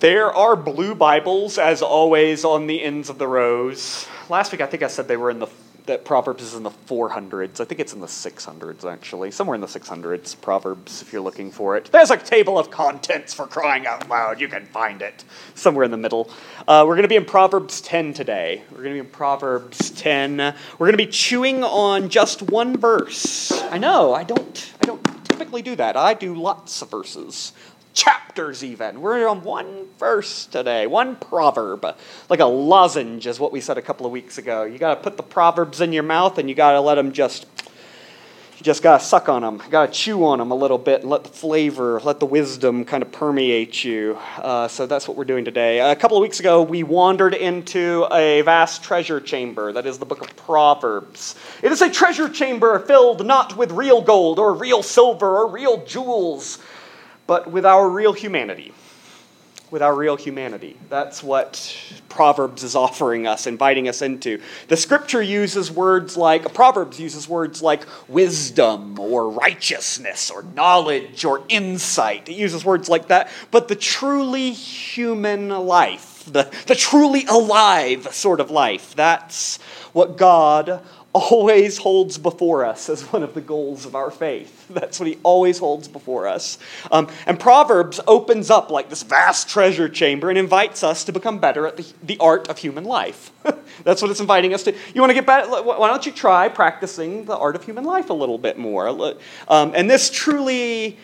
There are blue Bibles, as always, on the ends of the rows. Last week, I think I said that Proverbs is in the 400s. I think it's in the 600s, actually. Somewhere in the 600s, Proverbs, if you're looking for it. There's a table of contents, for crying out loud. You can find it somewhere in the middle. We're going to be in Proverbs 10 today. We're going to be in Proverbs 10. We're going to be chewing on just one verse. I know, I don't typically do that. I do lots of verses. Chapters even. We're on one verse today, one proverb. Like a lozenge is what we said a couple of weeks ago. You got to put the proverbs in your mouth and you got to let them you just got to suck on them. You got to chew on them a little bit and let the flavor, let the wisdom kind of permeate you. So that's what we're doing today. A couple of weeks ago, we wandered into a vast treasure chamber. That is the book of Proverbs. It is a treasure chamber filled not with real gold or real silver or real jewels, but with our real humanity. With our real humanity. That's what Proverbs is offering us, inviting us into. The scripture uses words like, Proverbs uses words like wisdom or righteousness or knowledge or insight. It uses words like that. But the truly human life, the truly alive sort of life, that's what God always holds before us as one of the goals of our faith. That's what he always holds before us. And Proverbs opens up like this vast treasure chamber and invites us to become better at the art of human life. That's what it's inviting us to. You want to get better? Why don't you try practicing the art of human life a little bit more? And this truly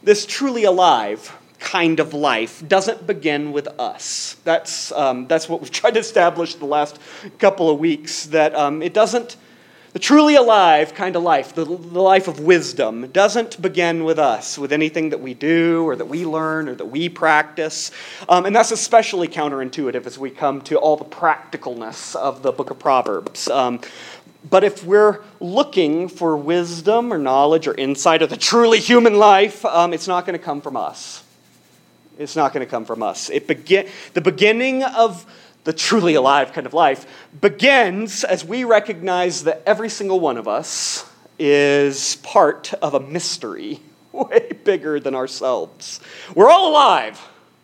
alive kind of life doesn't begin with us. That's what we've tried to establish the last couple of weeks, that it doesn't. The truly alive kind of life, the life of wisdom, doesn't begin with us, with anything that we do or that we learn or that we practice. And that's especially counterintuitive as we come to all the practicalness of the book of Proverbs. But if we're looking for wisdom or knowledge or insight of the truly human life, it's not going to come from us. It's not going to come from us. The beginning of the truly alive kind of life begins as we recognize that every single one of us is part of a mystery way bigger than ourselves. We're all alive.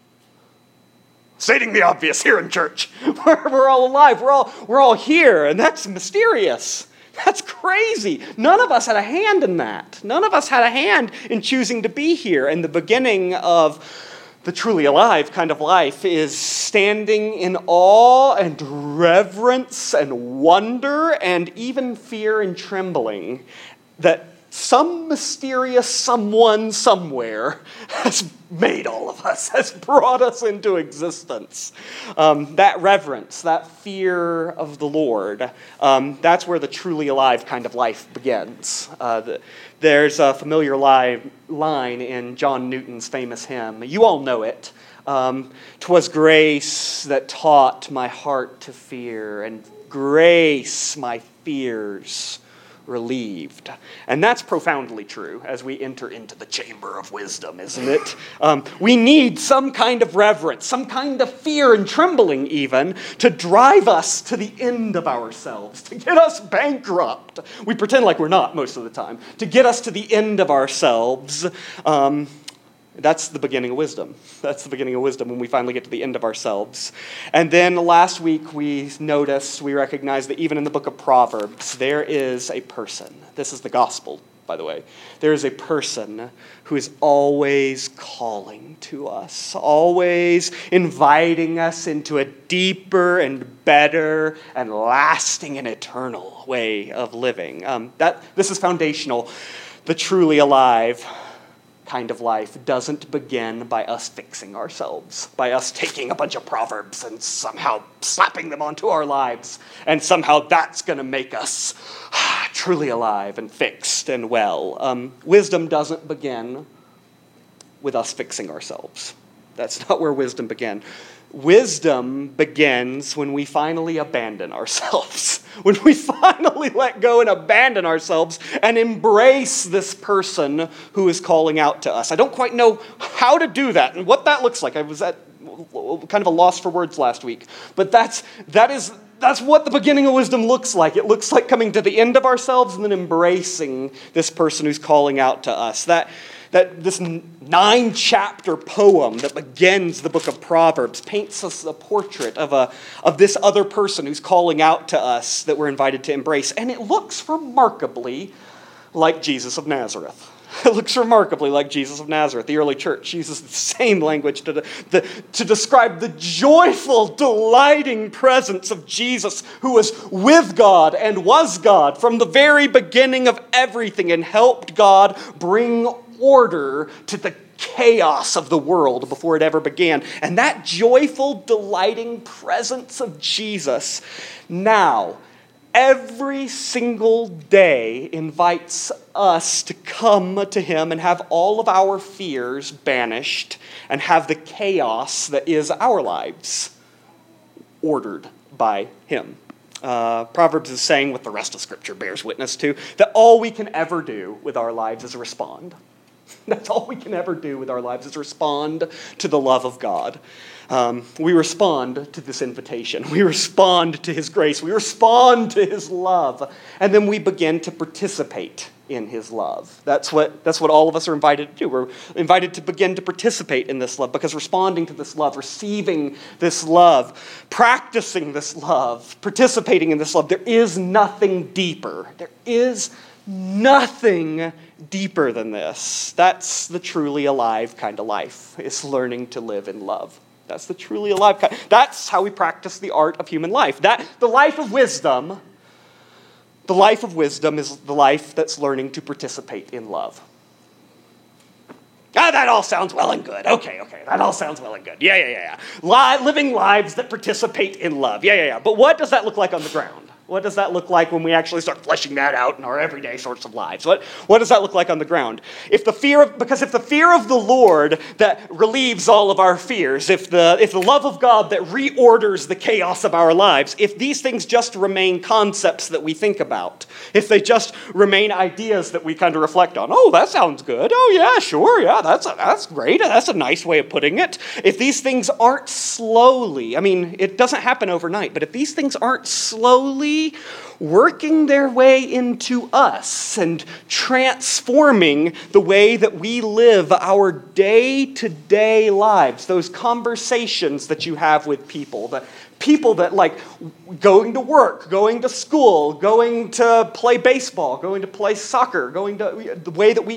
Stating the obvious here in church. We're all alive. We're all here, and that's mysterious. That's crazy. None of us had a hand in that. None of us had a hand in choosing to be here. And the beginning of the truly alive kind of life is standing in awe and reverence and wonder and even fear and trembling that some mysterious someone somewhere has made all of us, has brought us into existence. That reverence, that fear of the Lord, that's where the truly alive kind of life begins. There's a familiar line in John Newton's famous hymn. You all know it. 'Twas grace that taught my heart to fear, and grace my fears relieved. And that's profoundly true as we enter into the chamber of wisdom, isn't it? We need some kind of reverence, some kind of fear and trembling even, to drive us to the end of ourselves, to get us bankrupt. We pretend like we're not most of the time. To get us to the end of ourselves. That's the beginning of wisdom. That's the beginning of wisdom when we finally get to the end of ourselves. And then last week we recognized that even in the book of Proverbs, there is a person. This is the gospel, by the way. There is a person who is always calling to us, always inviting us into a deeper and better and lasting and eternal way of living. This is foundational. The truly alive kind of life doesn't begin by us fixing ourselves, by us taking a bunch of proverbs and somehow slapping them onto our lives, and somehow that's going to make us truly alive and fixed and well. Wisdom doesn't begin with us fixing ourselves. That's not where wisdom began. Wisdom begins when we finally abandon ourselves, when we finally let go and abandon ourselves and embrace this person who is calling out to us. I don't quite know how to do that and what that looks like. I was at kind of a loss for words last week, but that's what the beginning of wisdom looks like. It looks like coming to the end of ourselves and then embracing this person who's calling out to us. that this 9-chapter poem that begins the book of Proverbs paints us a portrait of this other person who's calling out to us that we're invited to embrace. And it looks remarkably like Jesus of Nazareth. It looks remarkably like Jesus of Nazareth. The early church uses the same language to describe the joyful, delighting presence of Jesus, who was with God and was God from the very beginning of everything and helped God bring order to the chaos of the world before it ever began. And that joyful, delighting presence of Jesus now, every single day, invites us to come to him and have all of our fears banished and have the chaos that is our lives ordered by him. Proverbs is saying, what the rest of Scripture bears witness to, that all we can ever do with our lives is respond. That's all we can ever do with our lives is respond to the love of God. We respond to this invitation. We respond to his grace. We respond to his love. And then we begin to participate in his love. That's what all of us are invited to do. We're invited to begin to participate in this love, because responding to this love, receiving this love, practicing this love, participating in this love, there is nothing deeper. There is nothing deeper than this. That's the truly alive kind of life. It's learning to live in love. That's the truly alive kind. That's how we practice the art of human life. The life of wisdom is the life that's learning to participate in love. That all sounds well and good. Okay, that all sounds well and good. Yeah. Living lives that participate in love. Yeah. But what does that look like on the ground? What does that look like when we actually start fleshing that out in our everyday sorts of lives? What does that look like on the ground? Because if the fear of the Lord that relieves all of our fears, if the love of God that reorders the chaos of our lives, if these things just remain concepts that we think about, if they just remain ideas that we kind of reflect on, oh, that sounds good. Oh, yeah, sure, yeah, that's great. That's a nice way of putting it. If these things aren't slowly, it doesn't happen overnight, but if these things aren't slowly working their way into us and transforming the way that we live our day-to-day lives, those conversations that you have with people, the people that like going to work, going to school, going to play baseball, going to play soccer, going to the way that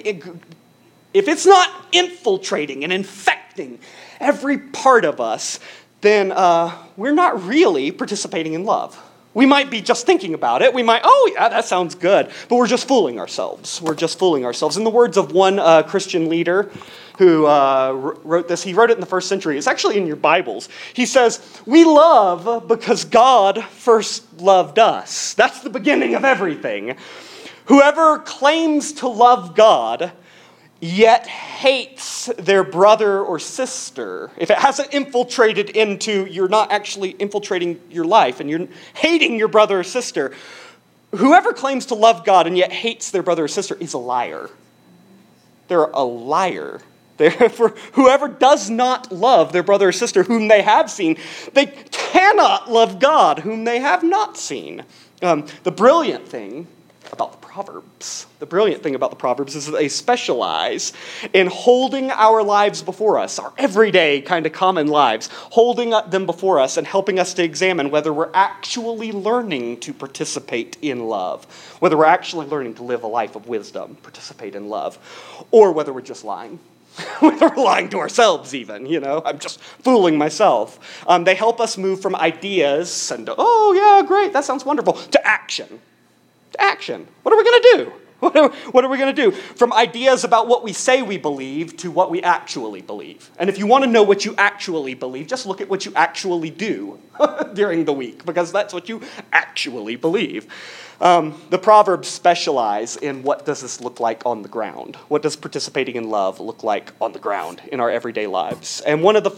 if it's not infiltrating and infecting every part of us, then we're not really participating in love. We might be just thinking about it. We might, oh yeah, that sounds good. But we're just fooling ourselves. We're just fooling ourselves. In the words of one Christian leader who wrote this, he wrote it in the first century. It's actually in your Bibles. He says, we love because God first loved us. That's the beginning of everything. Whoever claims to love God yet hates their brother or sister, if it hasn't infiltrated into, you're not actually infiltrating your life and you're hating your brother or sister, whoever claims to love God and yet hates their brother or sister is a liar. They're a liar. For whoever does not love their brother or sister whom they have seen, they cannot love God whom they have not seen. The brilliant thing about the Proverbs is that they specialize in holding our lives before us, our everyday kind of common lives, holding them before us and helping us to examine whether we're actually learning to participate in love, whether we're actually learning to live a life of wisdom, participate in love, or whether we're just lying. Whether we're lying to ourselves even, I'm just fooling myself. They help us move from ideas and, oh yeah, great, that sounds wonderful, to action. Action. What are we going to do? What are we going to do? From ideas about what we say we believe to what we actually believe. And if you want to know what you actually believe, just look at what you actually do during the week, because that's what you actually believe. The Proverbs specialize in what does this look like on the ground? What does participating in love look like on the ground in our everyday lives? And one of the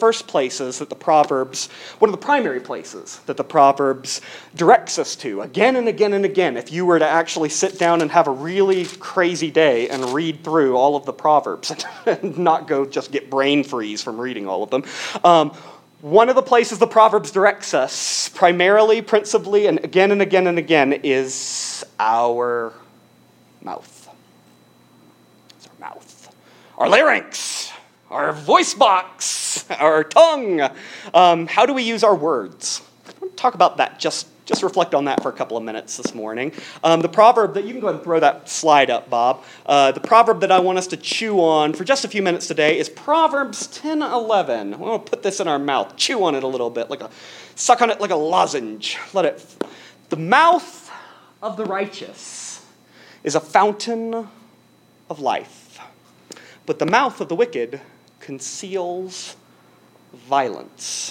primary places that the Proverbs directs us to, again and again and again, if you were to actually sit down and have a really crazy day and read through all of the Proverbs and not go just get brain freeze from reading all of them, one of the places the Proverbs directs us, principally, and again and again and again, is our mouth. It's our mouth. our larynx, our voice box, our tongue. How do we use our words? We'll talk about that. Just reflect on that for a couple of minutes this morning. The proverb that, you can go ahead and throw that slide up, Bob. The proverb that I want us to chew on for just a few minutes today is Proverbs 10:11. I want to put this in our mouth, chew on it a little bit, suck on it like a lozenge. The mouth of the righteous is a fountain of life, but the mouth of the wicked conceals violence.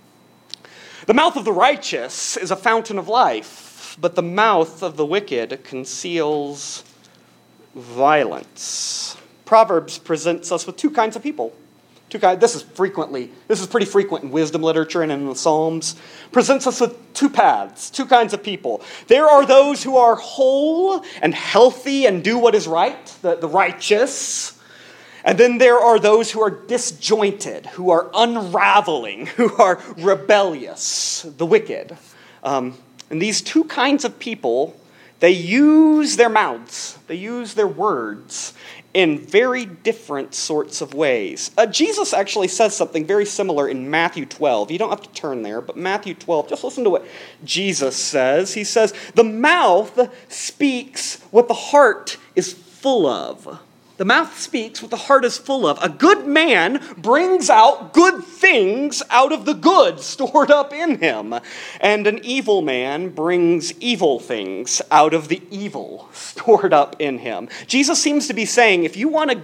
The mouth of the righteous is a fountain of life, but the mouth of the wicked conceals violence. Proverbs presents us with two kinds of people. This is pretty frequent in wisdom literature and in the Psalms. Presents us with two paths, two kinds of people. There are those who are whole and healthy and do what is right, the righteous. And then there are those who are disjointed, who are unraveling, who are rebellious, the wicked. And these two kinds of people, they use their mouths, they use their words in very different sorts of ways. Jesus actually says something very similar in Matthew 12. You don't have to turn there, but Matthew 12, just listen to what Jesus says. He says, "The mouth speaks what the heart is full of." The mouth speaks what the heart is full of. A good man brings out good things out of the good stored up in him. And an evil man brings evil things out of the evil stored up in him. Jesus seems to be saying, if you want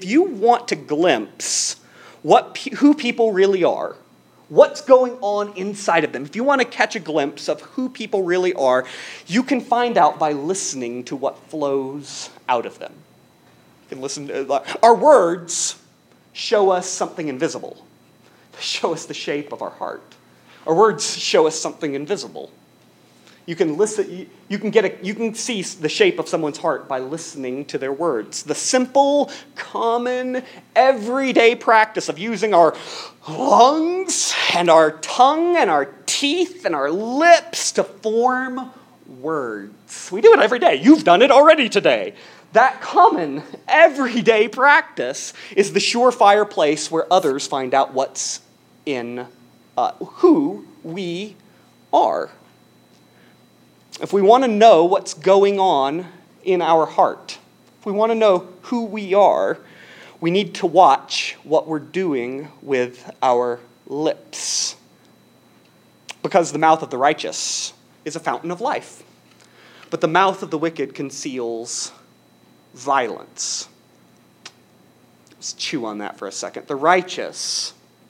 to glimpse who people really are, what's going on inside of them, if you want to catch a glimpse of who people really are, you can find out by listening to what flows out of them. Can listen to our words show us something invisible. They show us the shape of our heart. Our words show us something invisible. You can listen. You can see the shape of someone's heart by listening to their words. The simple, common, everyday practice of using our lungs and our tongue and our teeth and our lips to form words. We do it every day. You've done it already today. That common, everyday practice is the surefire place where others find out what's in who we are. If we want to know what's going on in our heart, if we want to know who we are, we need to watch what we're doing with our lips. Because the mouth of the righteous is a fountain of life, but the mouth of the wicked conceals violence. Let's chew on that for a second. The righteous,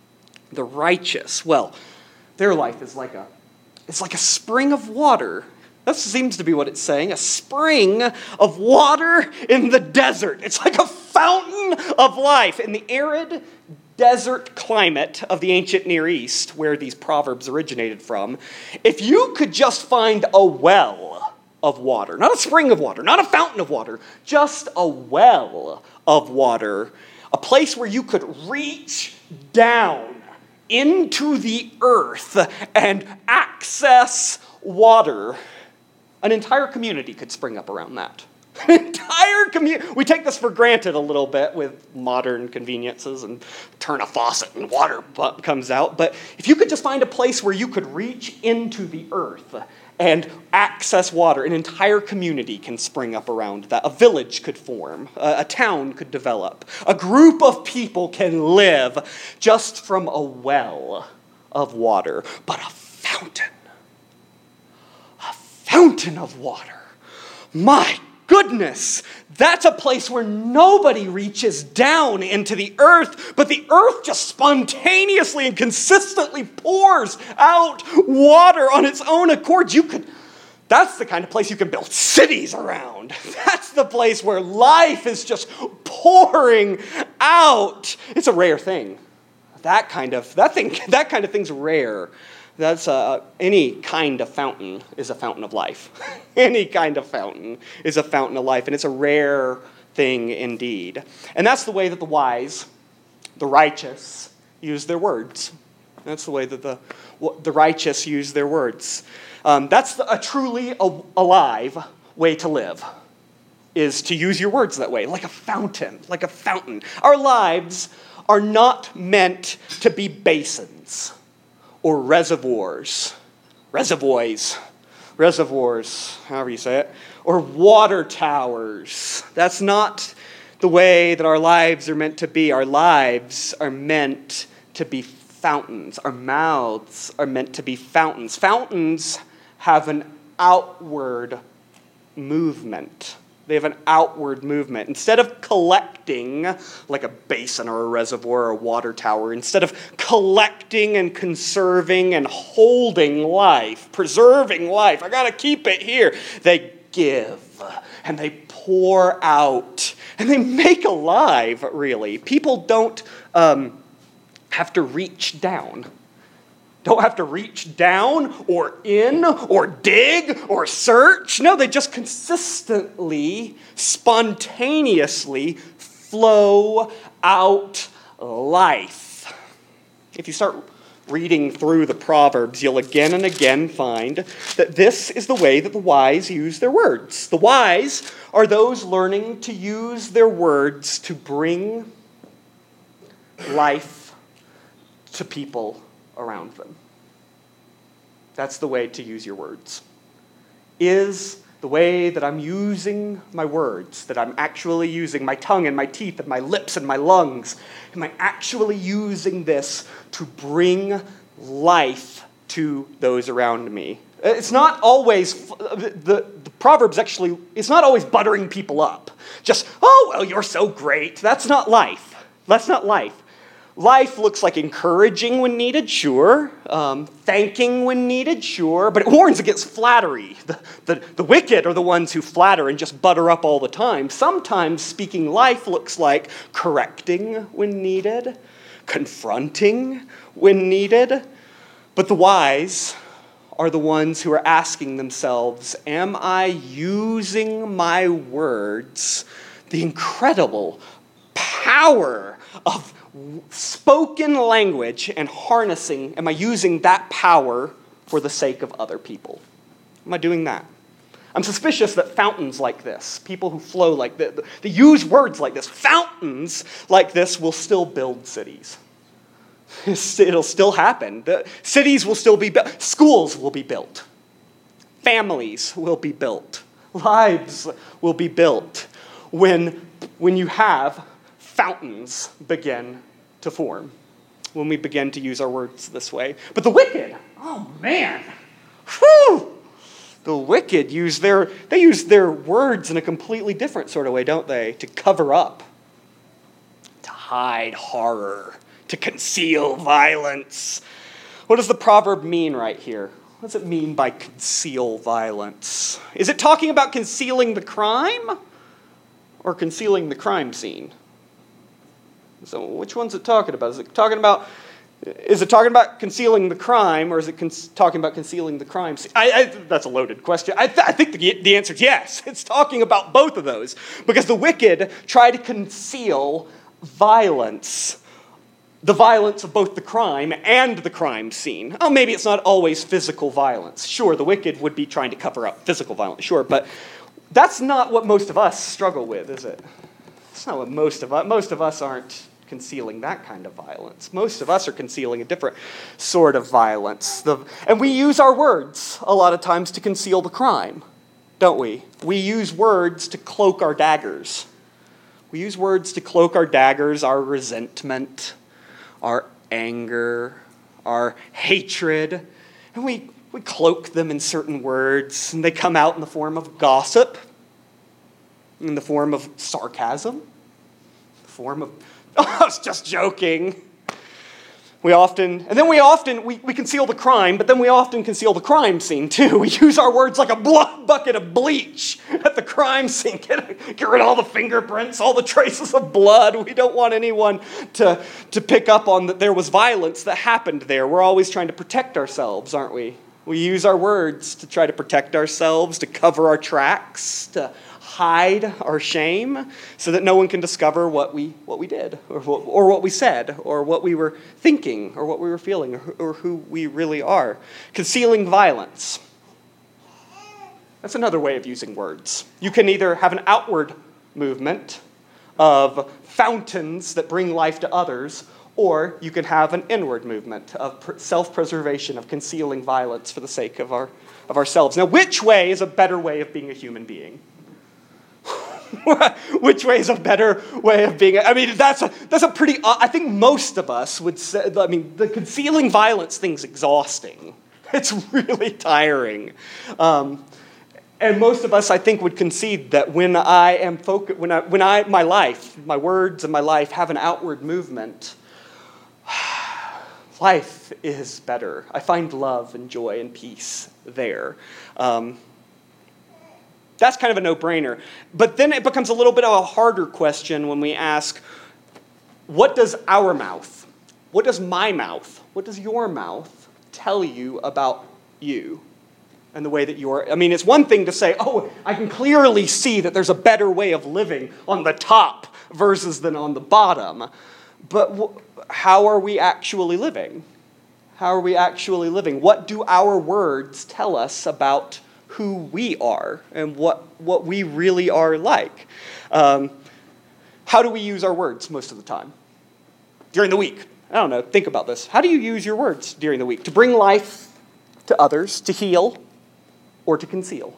well, their life is like a spring of water. That seems to be what it's saying, a spring of water in the desert. It's like a fountain of life in the arid desert climate of the ancient Near East, where these proverbs originated from. If you could just find a well of water, not a spring of water, not a fountain of water, just a well of water, a place where you could reach down into the earth and access water, an entire community could spring up around that. An entire community. We take this for granted a little bit with modern conveniences and turn a faucet and water comes out. But if you could just find a place where you could reach into the earth and access water, an entire community can spring up around that. A village could form. A town could develop. A group of people can live just from a well of water. But a fountain of water. My goodness, that's a place where nobody reaches down into the earth, but the earth just spontaneously and consistently pours out water on its own accord. That's the kind of place you can build cities around. That's the place where life is just pouring out. It's a rare thing. That kind of thing's rare. That's any kind of fountain is a fountain of life. Any kind of fountain is a fountain of life, and it's a rare thing indeed. And that's the way that the wise, the righteous, use their words. That's the way that the righteous use their words. That's a truly alive way to live. is to use your words that way, like a fountain, like a fountain. Our lives are not meant to be basins or reservoirs, however you say it, or water towers. That's not the way that our lives are meant to be. Our lives are meant to be fountains. Our mouths are meant to be fountains. Fountains have an outward movement. They have an outward movement. Instead of collecting, like a basin or a reservoir or a water tower, instead of collecting and conserving and holding life, preserving life, I got to keep it here, they give and they pour out and they make alive, really. People don't have to reach down. Don't have to reach down or in or dig or search. No, they just consistently, spontaneously flow out life. If you start reading through the Proverbs, you'll again and again find that this is the way that the wise use their words. The wise are those learning to use their words to bring life to people around them. That's the way to use your words. Is the way that I'm using my words, that I'm actually using my tongue and my teeth and my lips and my lungs, am I actually using this to bring life to those around me? It's not always, the Proverbs actually, it's not always buttering people up. Just, oh, well, you're so great. That's not life. That's not life. Life looks like encouraging when needed, sure. Thanking when needed, sure. But it warns against flattery. The wicked are the ones who flatter and just butter up all the time. Sometimes speaking life looks like correcting when needed, confronting when needed. But the wise are the ones who are asking themselves, am I using my words, the incredible power of spoken language and harnessing, am I using that power for the sake of other people? Am I doing that? I'm suspicious that fountains like this, people who flow like this, they use words like this, fountains like this will still build cities. It'll still happen. The cities will still be built. Schools will be built. Families will be built. Lives will be built when you have fountains begin to form, when we begin to use our words this way. But the wicked, oh man, whew, the wicked use their words in a completely different sort of way, don't they? To cover up, to hide horror, to conceal violence. What does the proverb mean right here? What does it mean by conceal violence? Is it talking about concealing the crime or concealing the crime scene? So which one's it talking about? Is it talking about concealing the crime, or is it talking about concealing the crime scene? That's a loaded question. I think the answer is yes. It's talking about both of those, because the wicked try to conceal violence, the violence of both the crime and the crime scene. Oh, maybe it's not always physical violence. Sure, the wicked would be trying to cover up physical violence, sure, but that's not what most of us struggle with, is it? It's not what most of us aren't concealing that kind of violence. Most of us are concealing a different sort of violence. And we use our words a lot of times to conceal the crime, don't we? We use words to cloak our daggers. We use words to cloak our daggers, our resentment, our anger, our hatred. And we cloak them in certain words, and they come out in the form of gossip, in the form of sarcasm, the form of, oh, I was just joking. We conceal the crime, but then we often conceal the crime scene too. We use our words like a bucket of bleach at the crime scene. Get rid of all the fingerprints, all the traces of blood. We don't want anyone to pick up on that there was violence that happened there. We're always trying to protect ourselves, aren't we? We use our words to try to protect ourselves, to cover our tracks, to hide our shame so that no one can discover what we did or what we said or what we were thinking or what we were feeling or who we really are. Concealing violence. That's another way of using words. You can either have an outward movement of fountains that bring life to others, or you can have an inward movement of self-preservation, of concealing violence for the sake of ourselves. Now, which way is a better way of being a human being? Which way is a better way of being? I mean, that's a pretty. I think most of us would say. I mean, the concealing violence thing's exhausting. It's really tiring, and most of us, I think, would concede that when I am focused, my life, my words and my life have an outward movement, life is better. I find love and joy and peace there. That's kind of a no-brainer. But then it becomes a little bit of a harder question when we ask, what does our mouth, what does my mouth, what does your mouth tell you about you and the way that you are? I mean, it's one thing to say, oh, I can clearly see that there's a better way of living on the top versus than on the bottom. But how are we actually living? How are we actually living? What do our words tell us about who we are and what we really are like? How do we use our words most of the time? During the week. I don't know. Think about this. How do you use your words during the week? To bring life to others, to heal, or to conceal?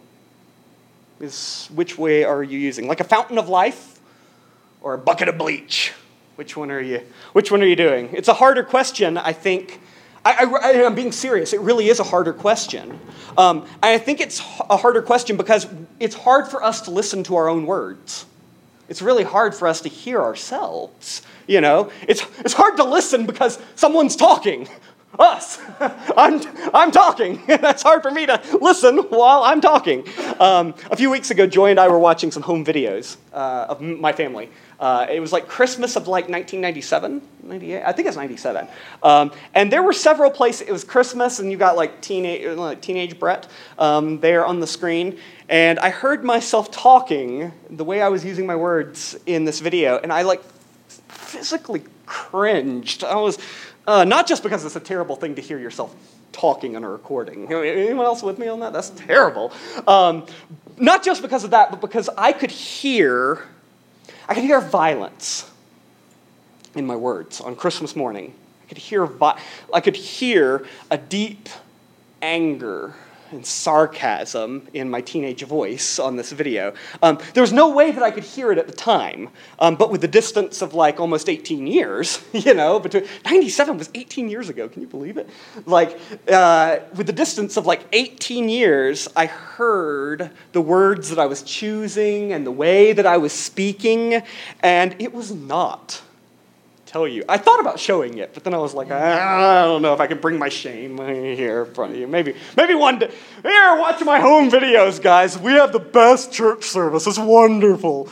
Which way are you using? Like a fountain of life or a bucket of bleach? Which one are you doing? It's a harder question, I think. I'm being serious. It really is a harder question. And I think it's a harder question because it's hard for us to listen to our own words. It's really hard for us to hear ourselves. You know, it's hard to listen because someone's talking. Us. I'm talking. That's hard for me to listen while I'm talking. A few weeks ago, Joy and I were watching some home videos of my family. It was like Christmas of like 1997, 98. I think it's 97. And there were several places. It was Christmas, and you got like teenage Brett there on the screen. And I heard myself talking the way I was using my words in this video, and I like physically cringed. I was not just because it's a terrible thing to hear yourself talking on a recording. Anyone else with me on that? That's terrible. Not just because of that, but because I could hear violence in my words on Christmas morning. I could hear a deep anger and sarcasm in my teenage voice on this video. There was no way that I could hear it at the time, but with the distance of like almost 18 years, between 97 was 18 years ago. Can you believe it? With the distance of like 18 years, I heard the words that I was choosing and the way that I was speaking, and it was not. Tell you. I thought about showing it, but then I was like, I don't know if I can bring my shame here in front of you. Maybe one day. Here, watch my home videos, guys. We have the best church service. It's wonderful.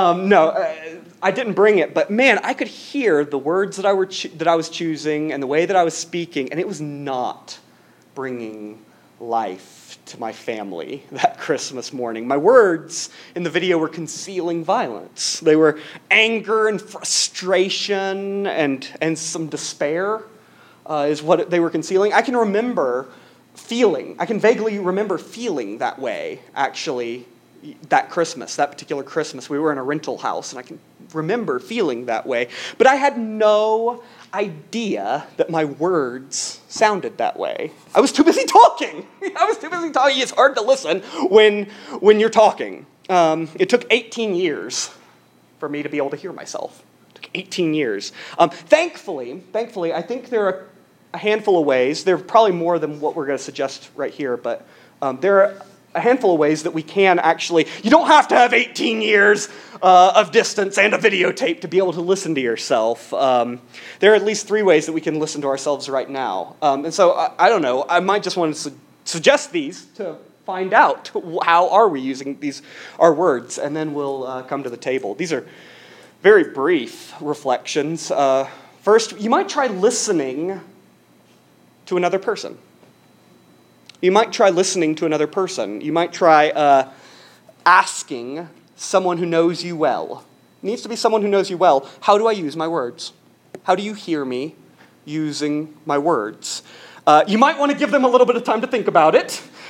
I didn't bring it, but man, I could hear the words that I was choosing and the way that I was speaking, and it was not bringing life to my family that Christmas morning. My words in the video were concealing violence. They were anger and frustration and some despair is what they were concealing. I can vaguely remember feeling that way, actually, that particular Christmas. We were in a rental house, and I can remember feeling that way. But I had no idea that my words sounded that way. I was too busy talking. It's hard to listen when you're talking. It took 18 years for me to be able to hear myself. It took 18 years. Thankfully, I think there are a handful of ways. There are probably more than what we're going to suggest right here, but there are a handful of ways that we can actually, you don't have to have 18 years of distance and a videotape to be able to listen to yourself. There are at least 3 ways that we can listen to ourselves right now. And so, I don't know, I might just want to suggest these to find out how are we using our words, and then we'll come to the table. These are very brief reflections. First, you might try listening to another person. You might try listening to another person. You might try asking someone who knows you well. It needs to be someone who knows you well. How do I use my words? How do you hear me using my words? You might want to give them a little bit of time to think about it.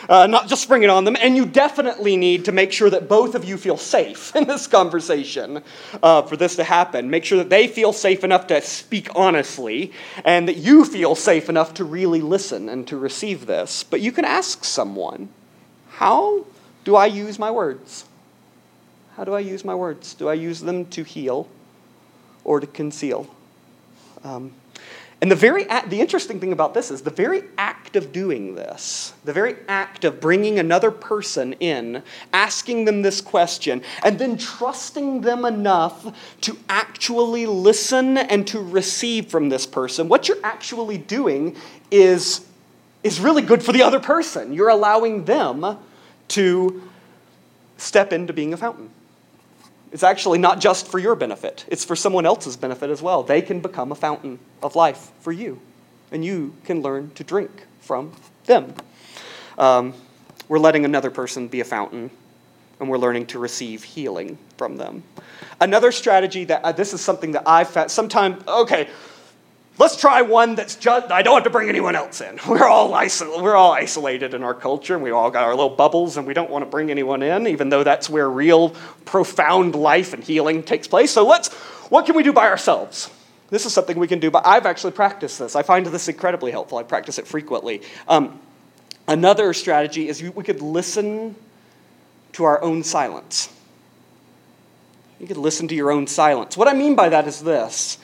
not just spring it on them. And you definitely need to make sure that both of you feel safe in this conversation for this to happen. Make sure that they feel safe enough to speak honestly, and that you feel safe enough to really listen and to receive this. But you can ask someone, how do I use my words? How do I use my words? Do I use them to heal or to conceal? And the interesting thing about this is the very act of doing this, the very act of bringing another person in, asking them this question, and then trusting them enough to actually listen and to receive from this person, what you're actually doing is really good for the other person. You're allowing them to step into being a fountain. It's actually not just for your benefit. It's for someone else's benefit as well. They can become a fountain of life for you, and you can learn to drink from them. We're letting another person be a fountain, and we're learning to receive healing from them. Another strategy this is something that I've found sometimes, let's try one that's just, I don't have to bring anyone else in. We're all isolated in our culture, and we all got our little bubbles, and we don't want to bring anyone in, even though that's where real, profound life and healing takes place. So what can we do by ourselves? This is something we can do, but I've actually practiced this. I find this incredibly helpful. I practice it frequently. Another strategy is we could listen to our own silence. You could listen to your own silence. What I mean by that is this.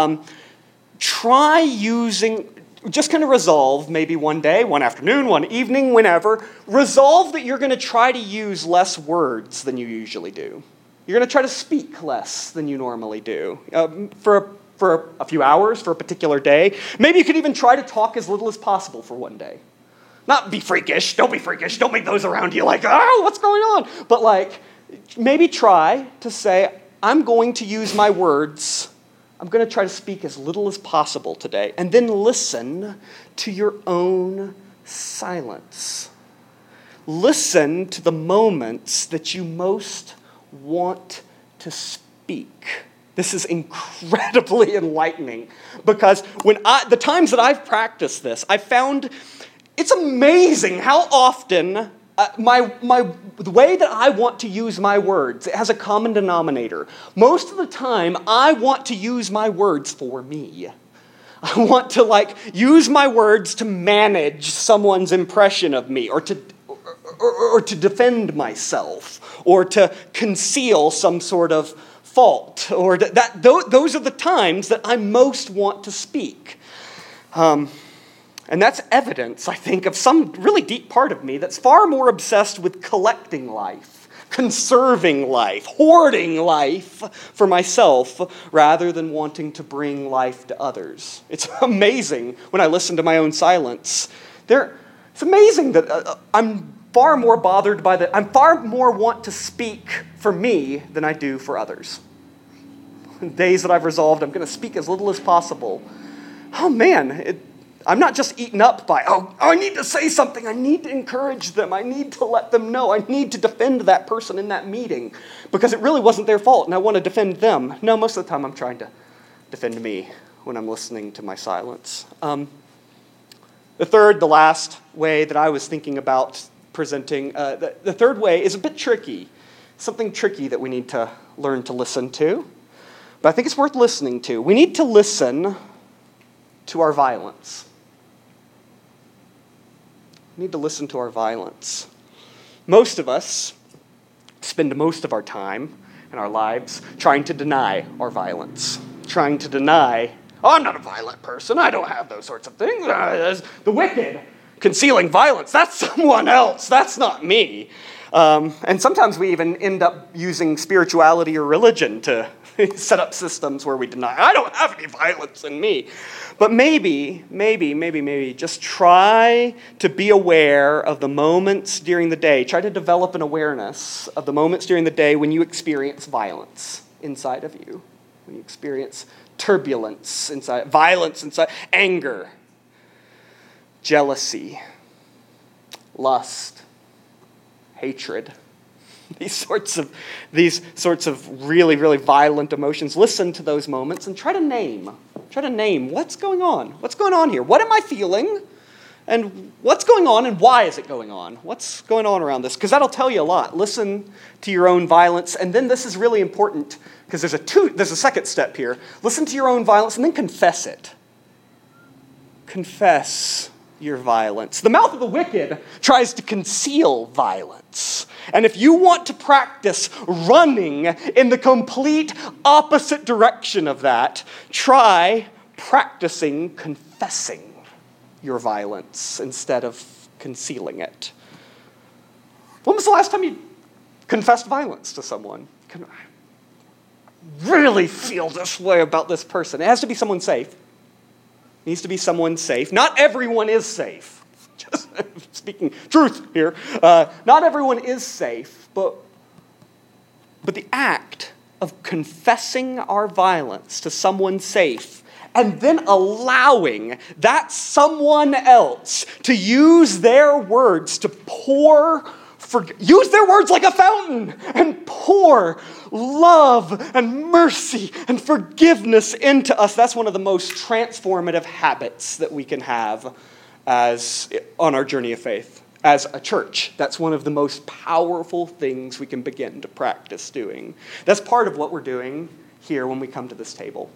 Try using, just kind of resolve, maybe one day, one afternoon, one evening, whenever, resolve that you're going to try to use less words than you usually do. You're going to try to speak less than you normally do for a few hours, for a particular day. Maybe you could even try to talk as little as possible for one day. Not be freakish. Don't be freakish. Don't make those around you like, oh, what's going on? But maybe try to say, I'm going to use my words. I'm going to try to speak as little as possible today. And then listen to your own silence. Listen to the moments that you most want to speak. This is incredibly enlightening because the times that I've practiced this, I've found it's amazing how often the way that I want to use my words, it has a common denominator. Most of the time, I want to use my words for me. I want to use my words to manage someone's impression of me, or to defend myself, or to conceal some sort of fault. Or those are the times that I most want to speak. And that's evidence, I think, of some really deep part of me that's far more obsessed with collecting life, conserving life, hoarding life for myself, rather than wanting to bring life to others. It's amazing when I listen to my own silence. It's amazing that I'm far more bothered by that. I'm far more want to speak for me than I do for others. Days that I've resolved, I'm going to speak as little as possible. Oh man, I'm not just eaten up by, I need to say something. I need to encourage them. I need to let them know. I need to defend that person in that meeting because it really wasn't their fault and I want to defend them. No, most of the time I'm trying to defend me when I'm listening to my silence. The last way that I was thinking about presenting, the third way is a bit tricky. Something tricky that we need to learn to listen to. But I think it's worth listening to. We need to listen to our violence. We need to listen to our violence. Most of us spend most of our time in our lives trying to deny our violence, trying to deny, I'm not a violent person, I don't have those sorts of things. The wicked, concealing violence, that's someone else, that's not me. And sometimes we even end up using spirituality or religion to set up systems where we deny, I don't have any violence in me. But maybe, just try to be aware of the moments during the day. Try to develop an awareness of the moments during the day when you experience violence inside of you. When you experience turbulence inside, violence inside, anger, jealousy, lust, hatred. These sorts of really, really violent emotions. Listen to those moments and try to name what's going on. What's going on here? What am I feeling? And what's going on and why is it going on? What's going on around this? Because that'll tell you a lot. Listen to your own violence. And then this is really important because there's a second step here. Listen to your own violence and then confess it. Confess your violence. The mouth of the wicked tries to conceal violence. And if you want to practice running in the complete opposite direction of that, try practicing confessing your violence instead of concealing it. When was the last time you confessed violence to someone? I really feel this way about this person. It has to be someone safe. It needs to be someone safe. Not everyone is safe. Just speaking truth here. Not everyone is safe, but the act of confessing our violence to someone safe and then allowing that someone else to use their words to use their words like a fountain and pour love and mercy and forgiveness into us. That's one of the most transformative habits that we can have on our journey of faith. As a church, that's one of the most powerful things we can begin to practice doing. That's part of what we're doing here when we come to this table.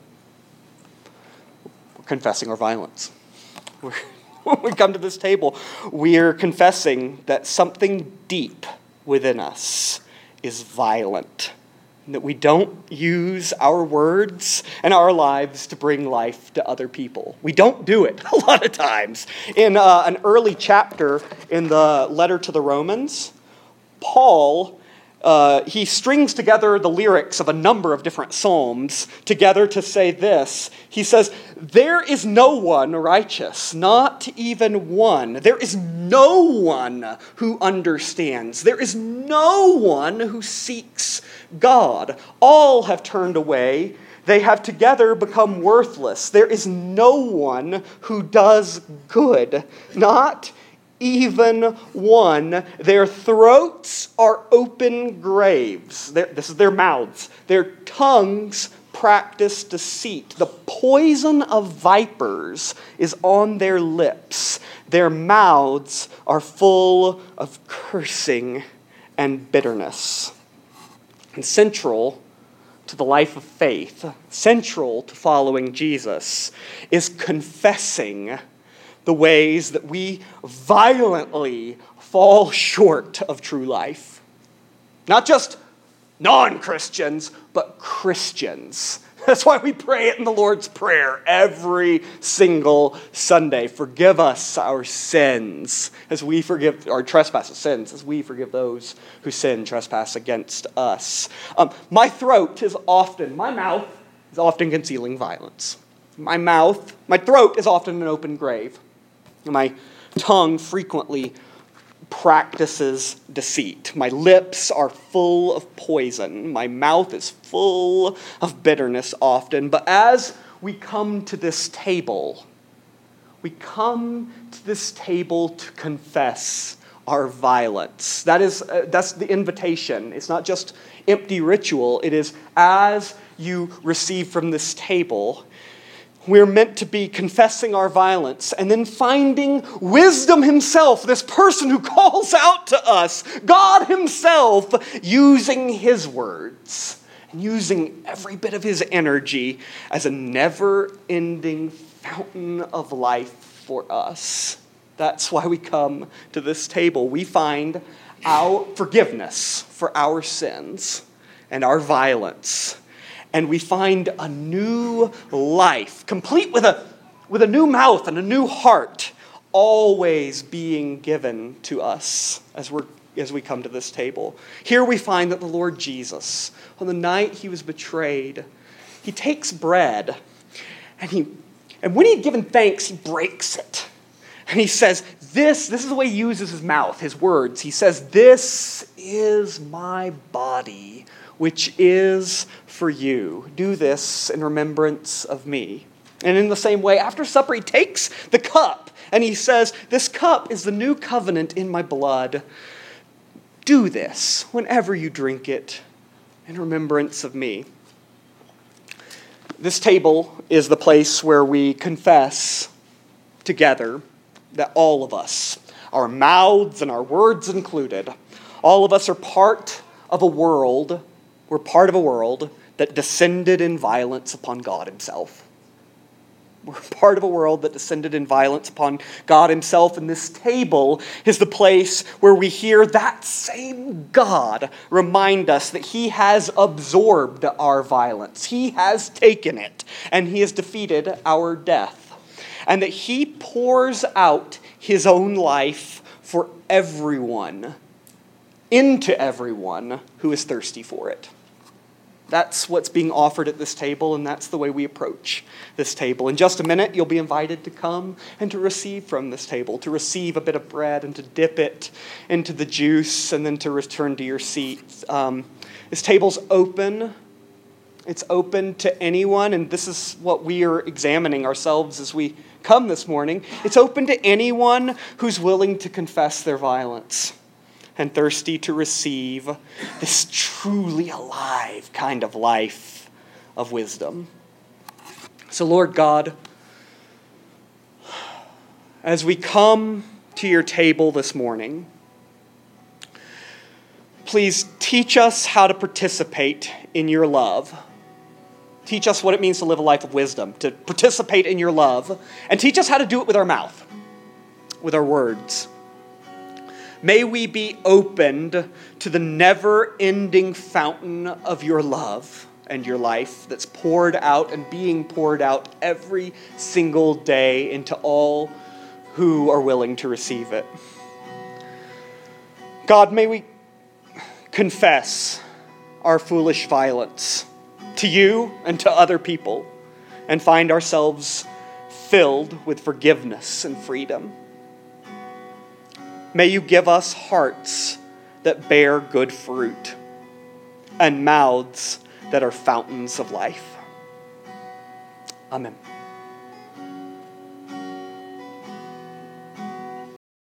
We're confessing our violence. When we come to this table, we're confessing that something deep within us is violent, and that we don't use our words and our lives to bring life to other people. We don't do it a lot of times. In an early chapter in the letter to the Romans, Paul, he strings together the lyrics of a number of different psalms together to say this. He says, "There is no one righteous, not even one. There is no one who understands. There is no one who seeks God. All have turned away. They have together become worthless. There is no one who does good, not even one. Their throats are open graves." This is their mouths. "Their tongues practice deceit. The poison of vipers is on their lips. Their mouths are full of cursing and bitterness." And central to the life of faith, central to following Jesus, is confessing the ways that we violently fall short of true life. Not just non-Christians, but Christians. That's why we pray it in the Lord's Prayer every single Sunday. Forgive us our sins as we forgive our trespasses, sins, as we forgive those who sin, trespass against us. My mouth is often concealing violence. My throat is often an open grave. My tongue frequently practices deceit. My lips are full of poison. My mouth is full of bitterness often. But as we come to this table, to confess our violence. That's the invitation. It's not just empty ritual. It is as you receive from this table, we're meant to be confessing our violence and then finding wisdom himself, this person who calls out to us, God himself, using his words and using every bit of his energy as a never-ending fountain of life for us. That's why we come to this table. We find our forgiveness for our sins and our violence. And we find a new life, complete with a new mouth and a new heart, always being given to us as we come to this table. Here we find that the Lord Jesus, on the night he was betrayed, he takes bread, and when he had given thanks, he breaks it. And he says, this is the way he uses his mouth, his words. He says, "This is my body, which is for you. Do this in remembrance of me." And in the same way, after supper, he takes the cup and he says, "This cup is the new covenant in my blood. Do this whenever you drink it in remembrance of me." This table is the place where we confess together that all of us, our mouths and our words included, all of us are part of a world, we're part of a world that descended in violence upon God himself. We're part of a world that descended in violence upon God himself, and this table is the place where we hear that same God remind us that he has absorbed our violence. He has taken it, and he has defeated our death. And that he pours out his own life for everyone, into everyone who is thirsty for it. That's what's being offered at this table, and that's the way we approach this table. In just a minute, you'll be invited to come and to receive from this table, to receive a bit of bread and to dip it into the juice and then to return to your seats. This table's open. It's open to anyone, and this is what we are examining ourselves as we come this morning. It's open to anyone who's willing to confess their violence and thirsty to receive this truly alive kind of life of wisdom. So, Lord God, as we come to your table this morning, please teach us how to participate in your love. Teach us what it means to live a life of wisdom, to participate in your love, and teach us how to do it with our mouth, with our words. May we be opened to the never-ending fountain of your love and your life that's poured out and being poured out every single day into all who are willing to receive it. God, may we confess our foolish violence to you and to other people and find ourselves filled with forgiveness and freedom. May you give us hearts that bear good fruit and mouths that are fountains of life. Amen.